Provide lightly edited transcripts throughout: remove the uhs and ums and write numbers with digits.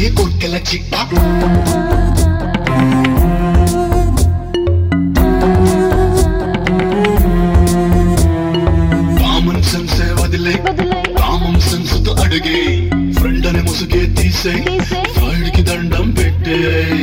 కొట్టెల చిట్ట కామన్ సెన్సే వదిలే common sense తో అడిగే ఫ్రెండ్ అనే ముసుగే తీసే వాడికి దండం పెట్టే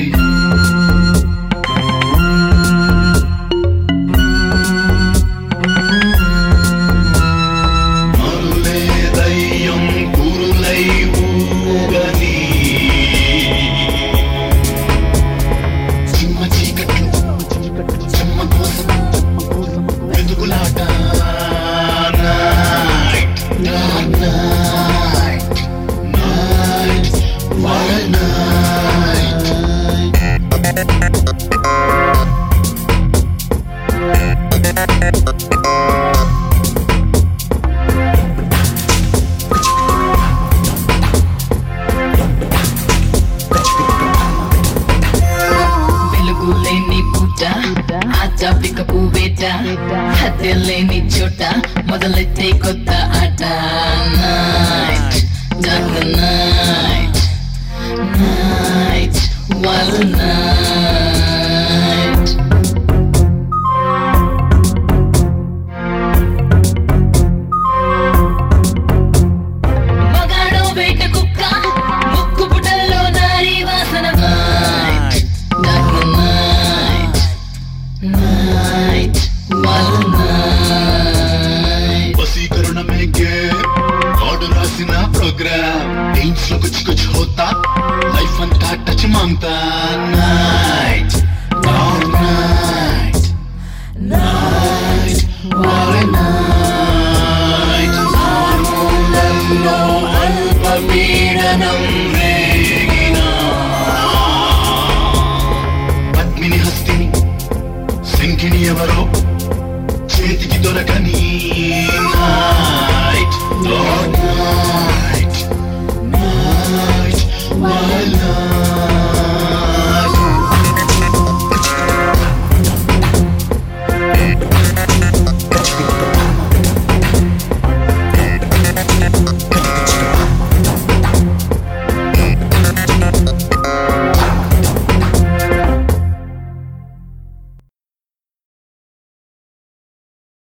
హత్య లేని చోట మొదలెట్టే కొత్త ఆట night dark night night wall night మగాడో వేట కుక్క ముక్కు పుటల్లో నారీ వాసన నైట్ డార్క్ నైట్ నైట్ వసీకరణ మేకే గాడు రాసిన ప్రోగ్రామ్ టీమ్స్ లో కుछ कुछ होता లైఫ్ అంతా టచ్ మాంగతా